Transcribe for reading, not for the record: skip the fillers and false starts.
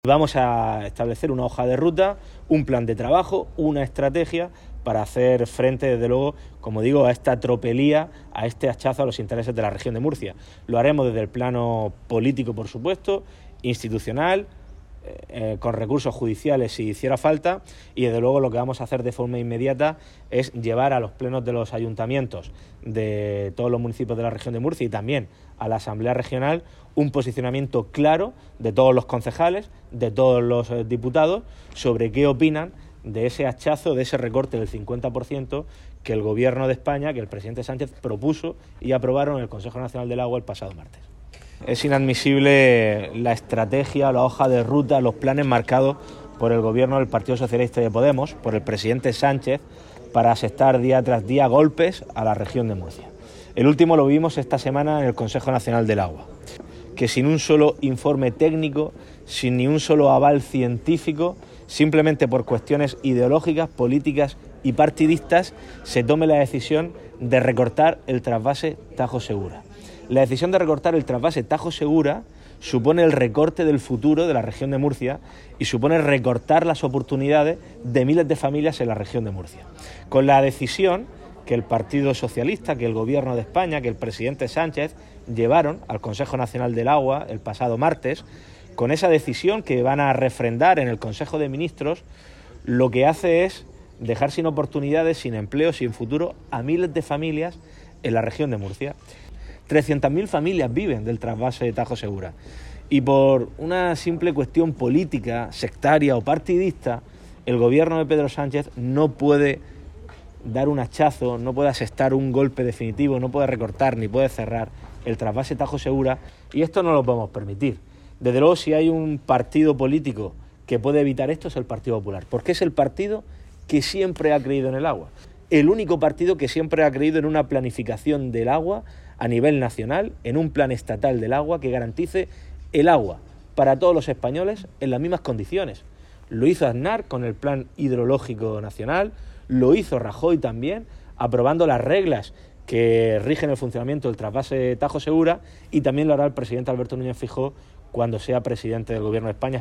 Vamos a establecer una hoja de ruta, un plan de trabajo, una estrategia para hacer frente, desde luego, como digo, a esta tropelía, a este hachazo a los intereses de la región de Murcia. Lo haremos desde el plano político, por supuesto, institucional, con recursos judiciales si hiciera falta, y desde luego lo que vamos a hacer de forma inmediata es llevar a los plenos de los ayuntamientos de todos los municipios de la región de Murcia y también a la Asamblea Regional un posicionamiento claro de todos los concejales, de todos los diputados, sobre qué opinan de ese hachazo, de ese recorte del 50% que el Gobierno de España, que el presidente Sánchez propuso y aprobaron en el Consejo Nacional del Agua el pasado martes. Es inadmisible la estrategia, la hoja de ruta, los planes marcados por el Gobierno del Partido Socialista y de Podemos, por el presidente Sánchez, para asestar día tras día golpes a la región de Murcia. El último lo vimos esta semana en el Consejo Nacional del Agua, que sin un solo informe técnico, sin ni un solo aval científico, simplemente por cuestiones ideológicas, políticas y partidistas, se tome la decisión de recortar el trasvase Tajo Segura. La decisión de recortar el trasvase Tajo Segura supone el recorte del futuro de la región de Murcia y supone recortar las oportunidades de miles de familias en la región de Murcia. Con la decisión que el Partido Socialista, que el Gobierno de España, que el presidente Sánchez llevaron al Consejo Nacional del Agua el pasado martes, con esa decisión que van a refrendar en el Consejo de Ministros, lo que hace es dejar sin oportunidades, sin empleo, sin futuro a miles de familias en la región de Murcia. 300.000 familias viven del trasvase de Tajo Segura y por una simple cuestión política, sectaria o partidista, el Gobierno de Pedro Sánchez no puede dar un hachazo, no puede asestar un golpe definitivo, no puede recortar ni puede cerrar el trasvase Tajo Segura, y esto no lo podemos permitir. Desde luego, si hay un partido político que puede evitar esto, es el Partido Popular, porque es el partido que siempre ha creído en el agua, el único partido que siempre ha creído en una planificación del agua a nivel nacional, en un plan estatal del agua que garantice el agua para todos los españoles en las mismas condiciones. Lo hizo Aznar con el Plan Hidrológico Nacional, lo hizo Rajoy también, aprobando las reglas que rigen el funcionamiento del trasvase Tajo Segura, y también lo hará el presidente Alberto Núñez Feijóo cuando sea presidente del Gobierno de España.